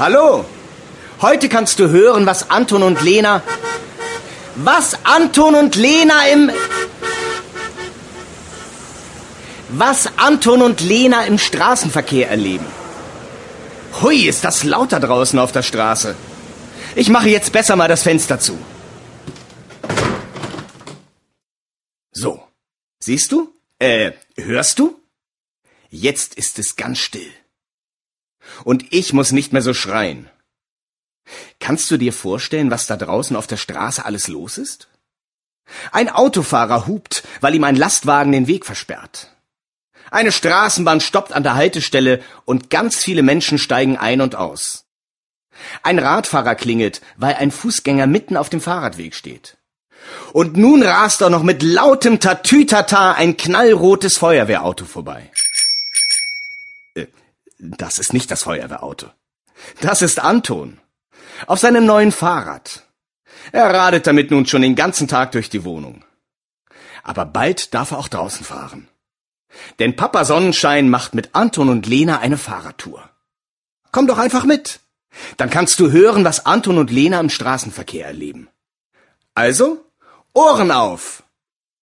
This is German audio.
Hallo, heute kannst du hören, was Anton und Lena im Straßenverkehr erleben. Hui, ist das laut da draußen auf der Straße. Ich mache jetzt besser mal das Fenster zu. So, siehst du? Hörst du? Jetzt ist es ganz still. Und ich muss nicht mehr so schreien. Kannst du dir vorstellen, was da draußen auf der Straße alles los ist? Ein Autofahrer hupt, weil ihm ein Lastwagen den Weg versperrt. Eine Straßenbahn stoppt an der Haltestelle und ganz viele Menschen steigen ein und aus. Ein Radfahrer klingelt, weil ein Fußgänger mitten auf dem Fahrradweg steht. Und nun rast auch noch mit lautem Tatütata ein knallrotes Feuerwehrauto vorbei. Das ist nicht das Feuerwehrauto. Das ist Anton. Auf seinem neuen Fahrrad. Er radet damit nun schon den ganzen Tag durch die Wohnung. Aber bald darf er auch draußen fahren. Denn Papa Sonnenschein macht mit Anton und Lena eine Fahrradtour. Komm doch einfach mit. Dann kannst du hören, was Anton und Lena im Straßenverkehr erleben. Also, Ohren auf!